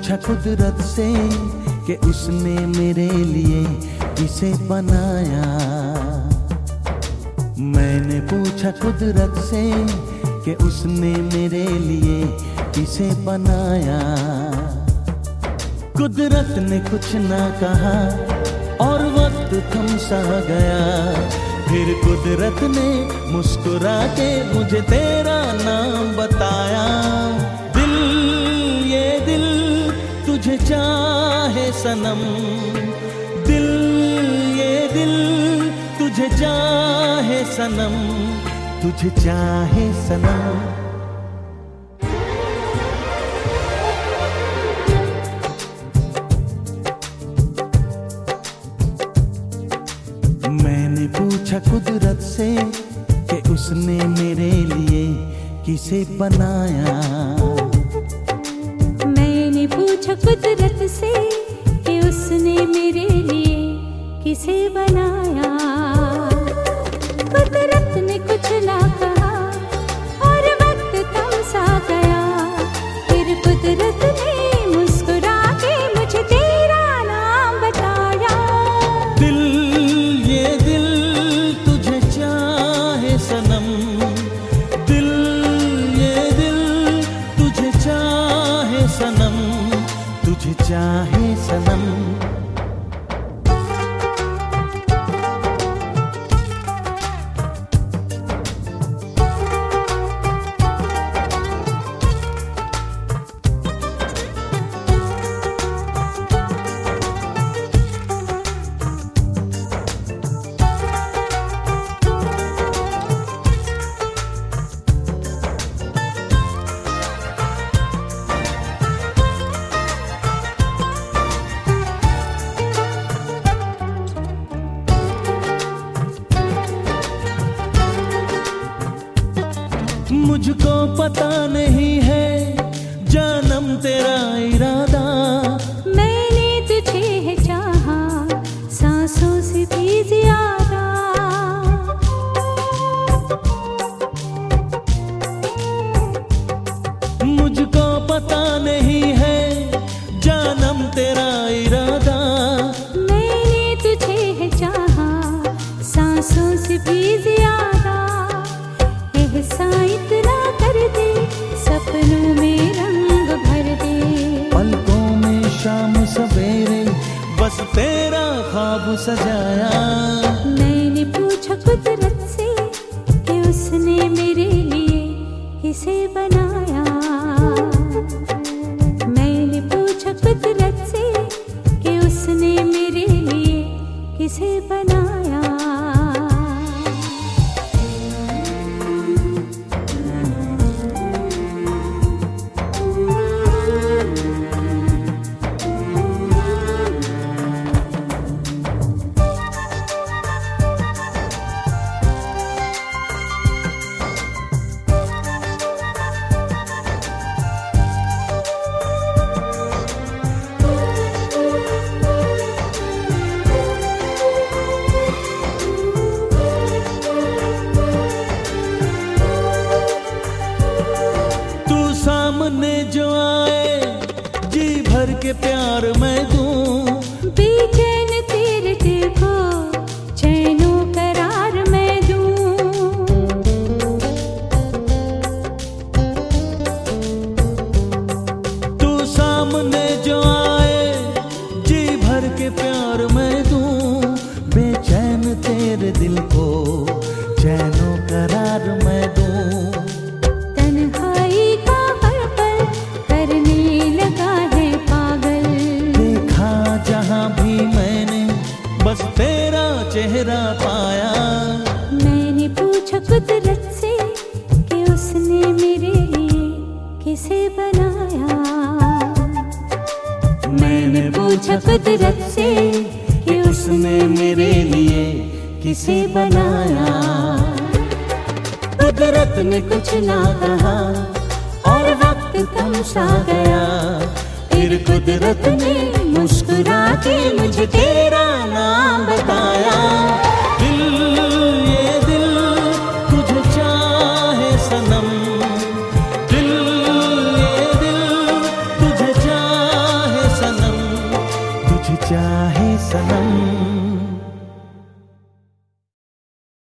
पूछा कुदरत से कि उसने मेरे लिए किसे बनाया। मैंने पूछा कुदरत से कि उसने मेरे लिए किसे बनाया। कुदरत ने कुछ ना कहा और वक्त थम सा गया। फिर कुदरत ने मुस्कुरा के मुझे तेरा नाम बताया। दिल ये दिल तुझे चाहे सनम, दिल ये दिल तुझे चाहे सनम, तुझे चाहे सनम। मैंने पूछा कुदरत से कि उसने मेरे लिए किसे बनाया। मैंने पूछा कुदरत से कि उसने मेरे लिए किसे बनाया। कुदरत ने कुछ ना कहा और वक्त थम सा गया। फिर कुदरत ने मुस्कुरा के मुझे तेरा नाम बताया। दिल ये दिल तुझे चाहे सनम, दिल ये दिल तुझे चाहे सनम, तुझे चाहे सनम। मुझको पता नहीं है जानम तेरा इरादा। मैंने तुझे है चाहा सांसों से भी ज्यादा। मुझको पता नहीं है जानम तेरा इरादा। मैंने तुझे है चाहा सांसों से भी ज्यादा। एहसान इतना कर दे सपनों में रंग भर दे। पलकों में शाम सवेरे बस तेरा ख्वाब सजाया। मैंने पूछा कुदरत से कि उसने मेरे लिए किसे बनाया। मैंने पूछा कुदरत से कि उसने मेरे लिए किसे बनाया। सामने जो आए जी भर के प्यार मैं दूं। बेचैन तेरे दिल को चैनो करार मैं दूं। तू सामने जो आए जी भर के प्यार मैं दूं। बेचैन तेरे दिल को चैनो करार मैं दूं। बस तेरा चेहरा पाया। मैंने पूछा कुदरत से कि उसने मेरे लिए किसे बनाया। मैंने पूछा कुदरत से कि उसने मेरे लिए किसे बनाया। कुदरत ने कुछ ना कहा और वक्त थम सा गया। फिर कुदरत ने मुस्कुरा के मुझे तेरा नाम बताया।